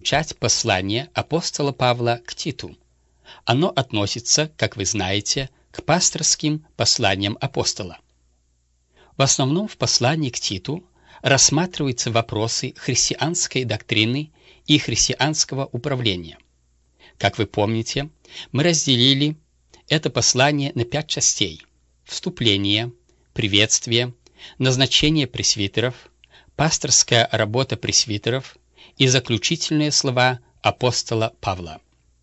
часть послания апостола Павла к Титу. Оно относится, как вы знаете, к пасторским посланиям апостола. В основном в послании к Титу рассматриваются вопросы христианской доктрины и христианского управления. Как вы помните, мы разделили это послание на 5 частей: вступление, приветствие, назначение пресвитеров, пасторская работа пресвитеров и заключительные слова апостола Павла.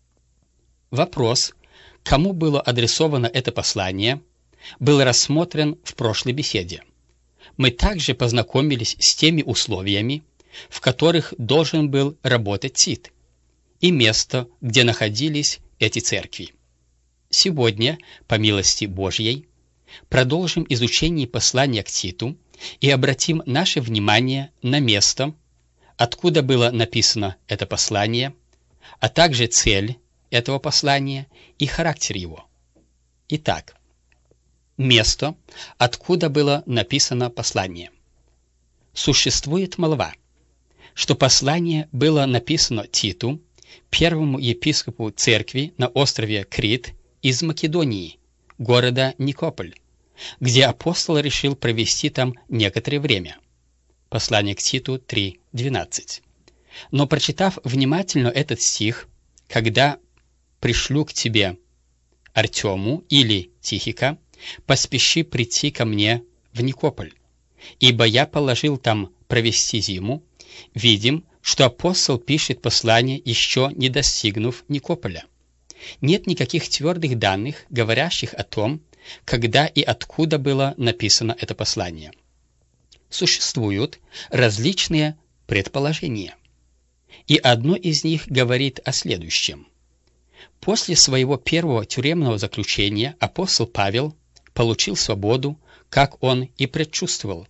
Вопрос, кому было адресовано это послание, был рассмотрен в прошлой беседе. Мы также познакомились с теми условиями, в которых должен был работать Тит, и место, где находились эти церкви. Сегодня, по милости Божьей, продолжим изучение послания к Титу и обратим наше внимание на место, откуда было написано это послание, а также цель этого послания и характер его. Итак, место, откуда было написано послание. Существует молва, что послание было написано Титу, первому епископу церкви на острове Крит из Македонии, города Никополь, где апостол решил провести там некоторое время. Послание к Титу 3:12. Но, прочитав внимательно этот стих, когда пришлю к тебе Артему или Тихика, поспеши прийти ко мне в Никополь, ибо я положил там провести зиму, видим, что апостол пишет послание, еще не достигнув Никополя. Нет никаких твердых данных, говорящих о том, когда и откуда было написано это послание. Существуют различные предположения, и одно из них говорит о следующем. После своего первого тюремного заключения апостол Павел получил свободу, как он и предчувствовал.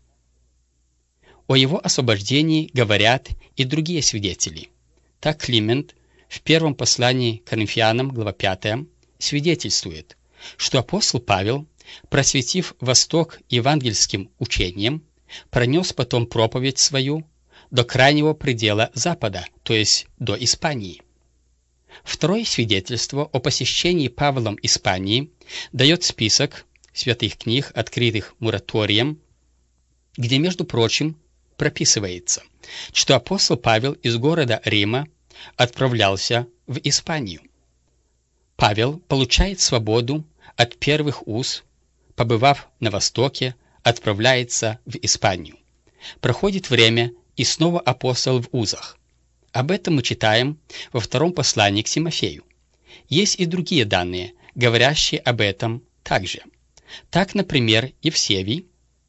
О его освобождении говорят и другие свидетели. Так Климент в первом послании к Коринфянам, глава 5, свидетельствует, что апостол Павел, просветив Восток евангельским учением, пронес потом проповедь свою до крайнего предела Запада, то есть до Испании. Второе свидетельство о посещении Павлом Испании дает список святых книг, открытых Мураторием, где, между прочим, прописывается, что апостол Павел из города Рима отправлялся в Испанию. Павел получает свободу от первых уз, побывав на Востоке, отправляется в Испанию. Проходит время, и снова апостол в узах. Об этом мы читаем во втором послании к Тимофею. Есть и другие данные, говорящие об этом также. Так, например, Евсевий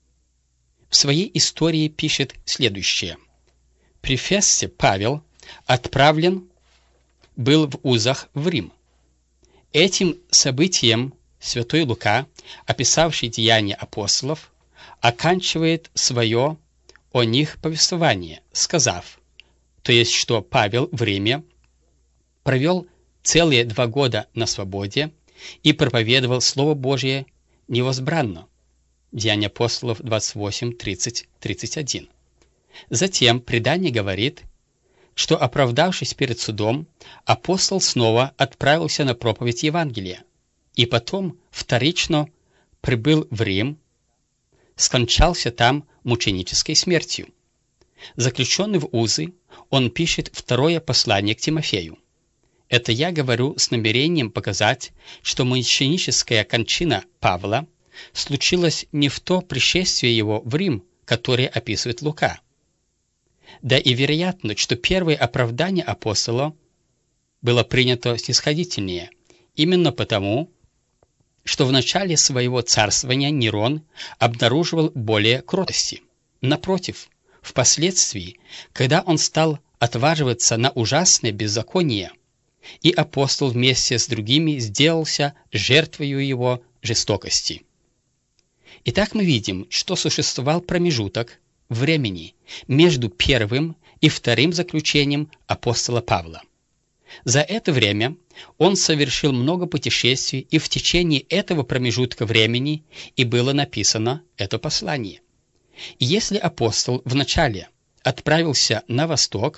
в своей истории пишет следующее. При Фессе Павел отправлен был в узах в Рим. Этим событием святой Лука, описавший деяния апостолов, оканчивает свое о них повествование, сказав, то есть, что Павел в Риме провел целые 2 года на свободе и проповедовал Слово Божие невозбранно. Деяния апостолов 28, 30, 31. Затем предание говорит, что, оправдавшись перед судом, апостол снова отправился на проповедь Евангелия, и потом вторично прибыл в Рим, скончался там мученической смертью. Заключенный в узы, он пишет второе послание к Тимофею. Это я говорю с намерением показать, что мученическая кончина Павла случилась не в то пришествие его в Рим, которое описывает Лука. Да и вероятно, что первое оправдание апостола было принято снисходительнее, именно потому, что в начале своего царствования Нерон обнаруживал более кротости. Напротив, впоследствии, когда он стал отваживаться на ужасное беззаконие, и апостол вместе с другими сделался жертвою его жестокости. Итак, мы видим, что существовал промежуток времени между первым и вторым заключением апостола Павла. За это время он совершил много путешествий, и в течение этого промежутка времени и было написано это послание. И если апостол вначале отправился на восток,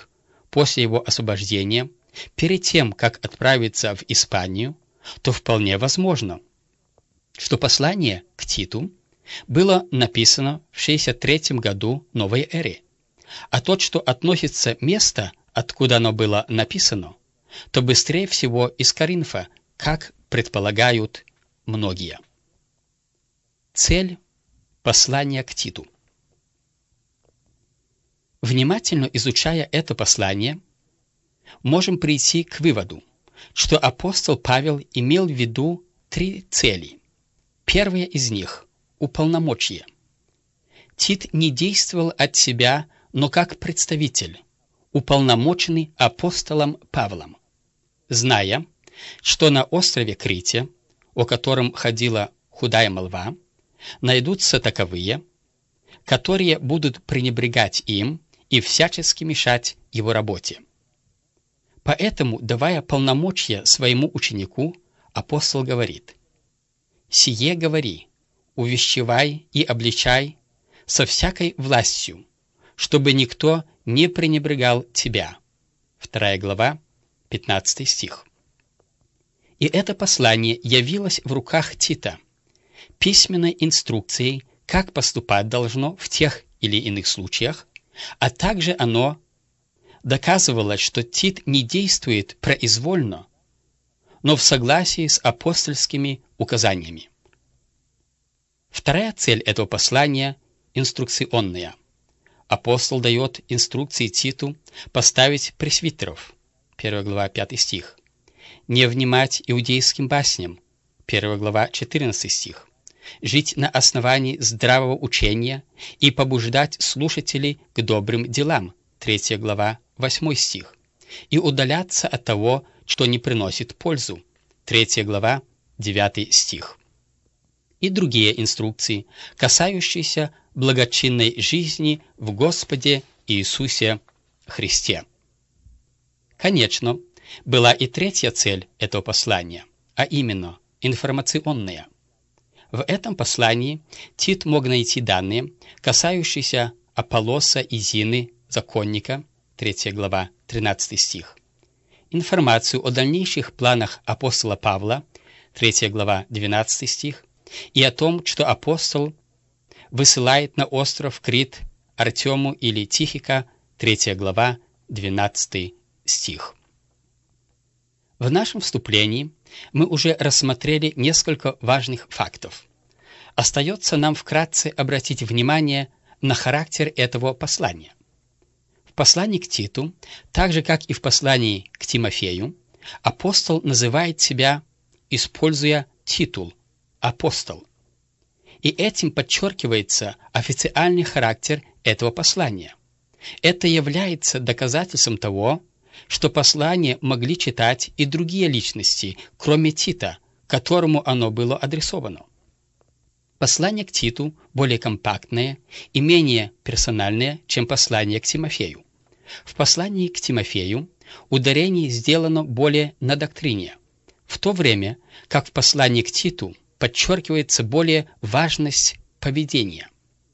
после его освобождения, перед тем, как отправиться в Испанию, то вполне возможно, что послание к Титу было написано в 63 году новой эры, а тот, что относится место, откуда оно было написано, то быстрее всего из Коринфа, как предполагают многие. Цель послания к Титу. Внимательно изучая это послание, можем прийти к выводу, что апостол Павел имел в виду 3 цели. Первая из них – уполномочие. Тит не действовал от себя, но как представитель, уполномоченный апостолом Павлом, зная, что на острове Крите, о котором ходила худая молва, найдутся таковые, которые будут пренебрегать им и всячески мешать его работе. Поэтому, давая полномочия своему ученику, апостол говорит: «Сие говори, увещевай и обличай со всякой властью, чтобы никто не пренебрегал тебя». 2 глава, 15 стих. И это послание явилось в руках Тита, письменной инструкцией, как поступать должно в тех или иных случаях, а также оно доказывало, что Тит не действует произвольно, но в согласии с апостольскими указаниями. Вторая цель этого послания – инструкционная. Апостол дает инструкции Титу поставить пресвитеров, 1 глава, 5 стих, не внимать иудейским басням, 1 глава, 14 стих, жить на основании здравого учения и побуждать слушателей к добрым делам, 3 глава, 8 стих, и удаляться от того, что не приносит пользу, 3 глава, 9 стих. И другие инструкции, касающиеся благочинной жизни в Господе Иисусе Христе. Конечно, была и третья цель этого послания, а именно информационная. В этом послании Тит мог найти данные, касающиеся Аполлоса и Зины, законника, 3 глава, 13 стих, информацию о дальнейших планах апостола Павла, 3 глава, 12 стих, и о том, что апостол высылает на остров Крит Артему или Тихика, 3 глава, 12 стих. В нашем вступлении мы уже рассмотрели несколько важных фактов. Остается нам вкратце обратить внимание на характер этого послания. В послании к Титу, так же как и в послании к Тимофею, апостол называет себя, используя титул «апостол». И этим подчеркивается официальный характер этого послания. Это является доказательством того, что послание могли читать и другие личности, кроме Тита, которому оно было адресовано. Послание к Титу более компактное и менее персональное, чем послание к Тимофею. В послании к Тимофею ударение сделано более на доктрине, в то время как в послании к Титу подчеркивается более важность поведения.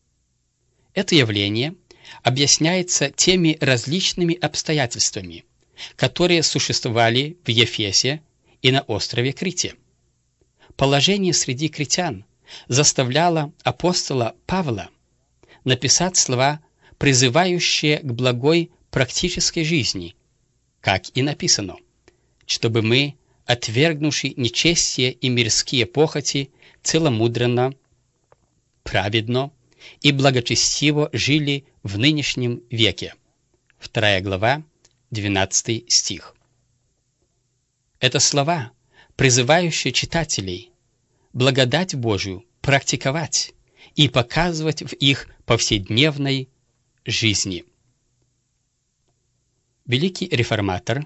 Это явление объясняется теми различными обстоятельствами, которые существовали в Ефесе и на острове Крите. Положение среди критян заставляло апостола Павла написать слова, призывающие к благой практической жизни, как и написано, чтобы мы, отвергнувши нечестие и мирские похоти, целомудренно, праведно и благочестиво жили в нынешнем веке. 2 глава, 12 стих. Это слова, призывающие читателей благодать Божию практиковать и показывать в их повседневной жизни. Великий реформатор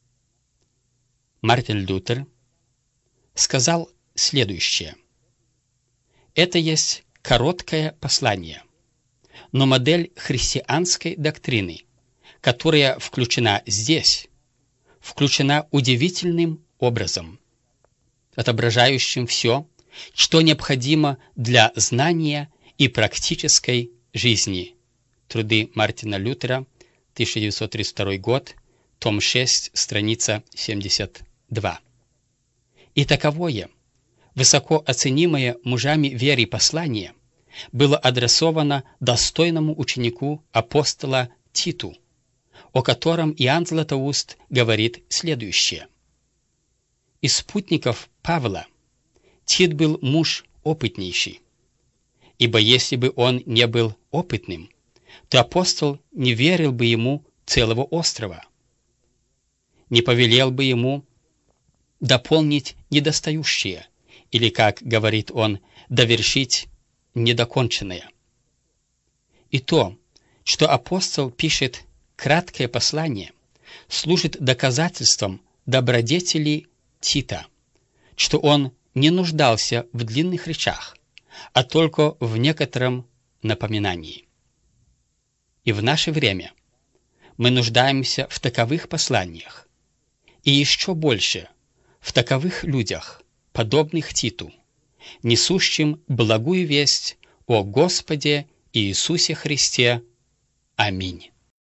Мартин Лютер сказал следующее: «Это есть короткое послание, но модель христианской доктрины, которая включена здесь, включена удивительным образом, отображающим все, что необходимо для знания и практической жизни». Труды Мартина Лютера, 1932 год, том 6, страница 72. И таковое, высоко оценимое мужами веры послание, было адресовано достойному ученику апостола Титу, о котором Иоанн Златоуст говорит следующее. Из спутников Павла Тит был муж опытнейший, ибо если бы он не был опытным, то апостол не верил бы ему целого острова, не повелел бы ему дополнить недостающее, или, как говорит он, довершить недоконченное. И то, что апостол пишет краткое послание, служит доказательством добродетели Тита, что он не нуждался в длинных речах, а только в некотором напоминании. И в наше время мы нуждаемся в таковых посланиях, и еще больше в таковых людях, подобных Титу, несущим благую весть о Господе Иисусе Христе. Аминь.